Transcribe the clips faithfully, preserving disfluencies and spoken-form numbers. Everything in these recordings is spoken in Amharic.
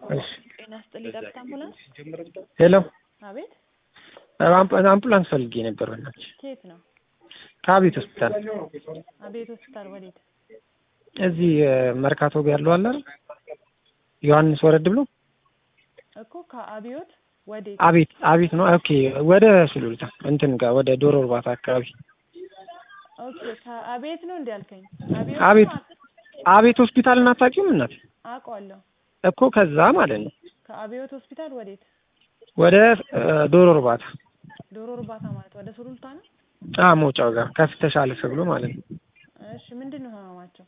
እሺ ጤና ይስጥልኝ ጠብታ አምቡላንስ። ሄሎ አቤት። አምቡላንስ ፈልጌ ነበር በእናትሽ። ከየት ነው? ከአቤት ሆስፒታል። አቤት ሆስፒታል ወዴት? እዚህ መርካቶ ጋር ያለው አለ አይደል? ዮሐንስ ወረድ ብሎ እኮ ከአብዮት ወዴት? አቤት አቤት ነው። ኦኬ ወደ ሱሉልታ እንትን ጋር ወደ ዶሮ እርባታ አካባቢ። ኦኬ ከአቤት ነው እንዴ ያልከኝ? አብዮት አቤት አቤት ሆስፒታል እናታውቂውም እናት? አውቀዋለሁ እኮ ከዛ ማለት ነው። ከአብዮት ሆስፒታል ወዴት? ወደ ዶሮ እርባታ። ዶሮ እርባታ ማለት ወደ ሱሉልታ ነው? አዎ መውጫው ጋር ከፍተሽ አለፈ ብሎ ማለት ነው። እሺ ምንድነው ህመማቸው?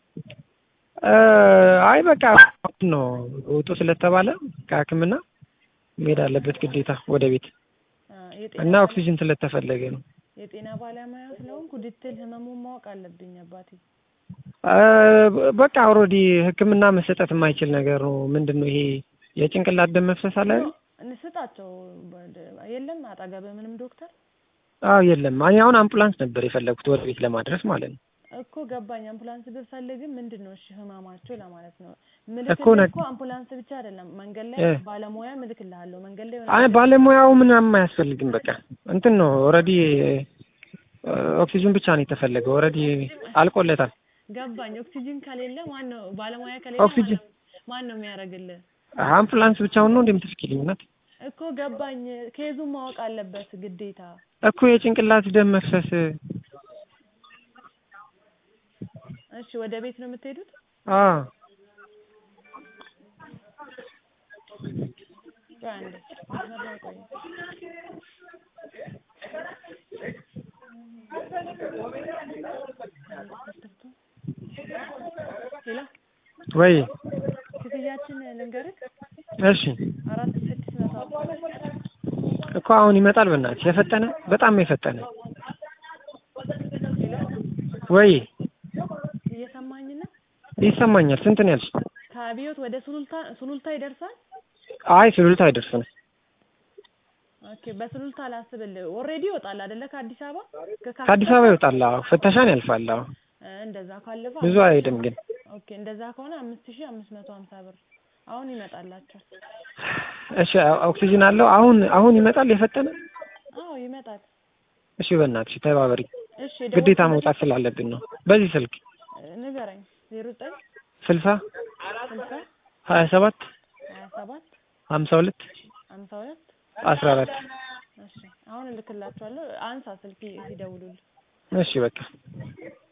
አይ በቃ ነው ውጡ ስለተባለ ከሕክምና መሄድ አለበት ግዴታ ወደ ቤት እና ኦክሲጅን ስለተፈለገ ነው። የጤና ባለሙያ ስለሆንኩ ዲቴል ህመሙን ማወቅ አለብኝ አባቴ። በቃ ኦልሬዲ ሕክምና መሰጠት የማይችል ነገር ነው። ምንድነው ይሄ የጭንቅላት ደም መፍሰስ አለ አይደል? እንስጣቸው የለም አጠገብ ምንም ዶክተር? አዎ የለም። አሁን አምቡላንስ ነበር የፈለኩት ወደ ቤት ለማድረስ ማለት ነው። እኮ ገባኝ። አምቡላንስ ብፈልግም ምንድነው እሺ ህመማቸው ለማለት ነው። ምልክልህ እኮ አምቡላንስ ብቻ አይደለም መንገድ ላይ ባለሙያ ምልክልሃለሁ። መንገድ ላይ አይ ባለሙያው ምንም አያስፈልግም። በቃ እንትን ነው ኦልሬዲ ኦክሲጅን ብቻ ነው የተፈለገው። ኦልሬዲ አልቆለታል። ገባኝ። ኦክሲጅን ከሌለ ማን ነው ባለሙያ ከሌለ ማን ነው የሚያደርግልህ? አምቡላንስ ብቻውን ነው እንደምትስኪልኝ እናት? እኮ ገባኝ። ኬዙን ማወቅ አለበት ግዴታ እኮ የጭንቅላት ደም መፍሰስ። እሺ ወደ ቤት ነው የምትሄዱት? አዎ አንዴ መስመር ቆይ። ሄሎ ወይ ክፍያችን ልንገርህ? እሺ አራት ሺህ ስድስት መቶ እኮ አሁን ይመጣል። በእናትሽ የፈጠነ በጣም የፈጠነ። ሄሎ ወይ እየሰማኝ ነው? ይሰማኛል። ስንት ነው ያልሽ? ከአብዮት ወደ ሱሉልታ ሱሉልታ ይደርሳል? አይ ሱሉልታ አይደርስም። ኦኬ በሱሉልታ ላስብልህ። ኦልሬዲ ይወጣል አይደለ? ከአዲስ አበባ ከአዲስ አበባ ይወጣል። አዎ ፍተሻን ያልፋል። አዎ እንደዛ ካለፈ ብዙ አይሄድም ግን። ኦኬ እንደዛ ከሆነ አምስት ሺህ አምስት መቶ ሀምሳ ብር አሁን ይመጣላችሁ። እሺ ኦክሲጅን አለው አሁን አሁን ይመጣል የፈጠነ? አዎ ይመጣል። እሺ በእናትሽ ተባበሪ። እሺ ግዴታ መውጣት ስላለብን ነው። በዚህ ስልክ ንገረኝ። ዜሮ ዘጠኝ ስልሳ ስልሳ ሀያ ሰባት ሀያ ሰባት ሀምሳ ሁለት ሀምሳ ሁለት አስራ አራት እሺ አሁን እልክላችኋለሁ። አንሳ ስልክ ሲደውሉልህ። እሺ በቃ